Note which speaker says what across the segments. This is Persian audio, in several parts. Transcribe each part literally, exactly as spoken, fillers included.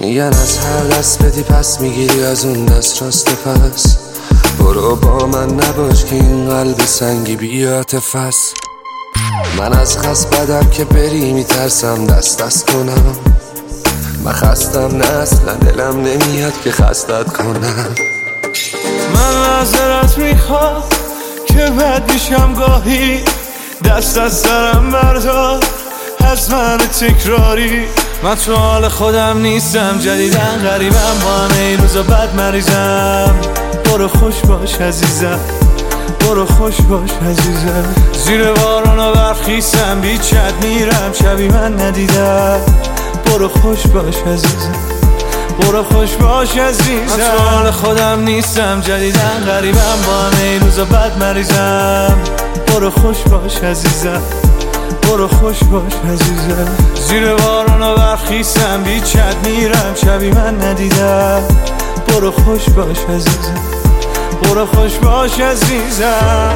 Speaker 1: میگن از هر دست بدی پس میگیری از اون دست راست پس. برو با من نباش که این قلب سنگی بی عاطفه است. من از خست بدم که بری میترسم دست دست کنم. من خستم نه اصلا دلم نمیاد که خستت کنم.
Speaker 2: من معذرت میخوام که بد میشم گاهی، دست از سرم بردار از من تکراری. من تو حال خودم نیستم، جدیدن غریبم، با همه این روزا بد مریضم. برو خوش باش عزیزم، برو خوش باش عزیزم. زیر بارون و برف خیسم، بیچت میرم شبی من ندیدم. برو خوش باش عزیزم، برو خوش باش عزیزم. من تو حال خودم نیستم، جدیدن غریبم، با همه این روزا بد مریضم. برو خوش باش عزیزم، برو خوش باش عزیزم. زیر بارون و برف خیسم، بیچت میرم شبی من ندیدم. برو خوش باش عزیزم، برو خوش باش عزیزم.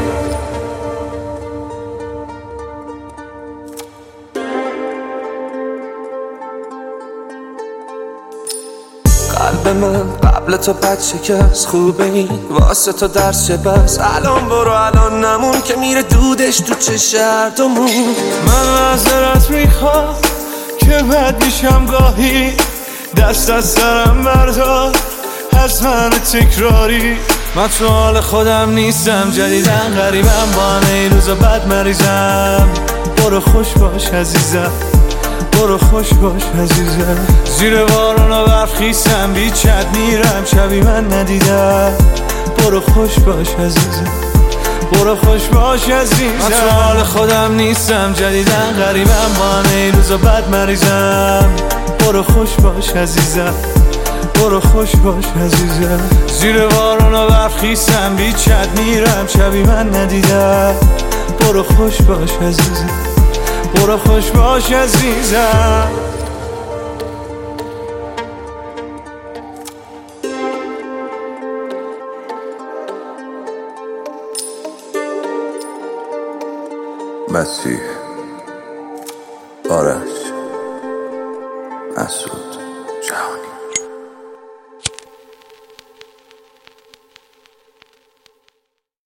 Speaker 1: قلب من قبل تو بد شکست، خوبه این واسه تو درس چه بس. الان برو الان نمون که میره دودش تو چه هردومون.
Speaker 2: من معذرت میخوام که بد میشم گاهی، دست از سرم بردار از من تکراری. من تو حال خودم نیستم، جدیدن غریبم، با همه این روزا بد مریضم. برو خوش باش عزیزم، برو خوش باش عزیزم. زیر بارون و برف خیسم، بیچت میرم شبی من ندیدم. برو خوش باش عزیزم، برو خوش باش عزیزم. من تو حال خودم نیستم، جدیدن غریبم، با همه این روزا بد مریضم. برو خوش باش عزیزم، برو خوش باش عزیزم. زیر بارون و برف خیسم، بیچت میرم شبی من ندیدم. برو خوش باش عزیزم، برو خوش باش عزیزم.
Speaker 3: مسیح، آرش، مسعود.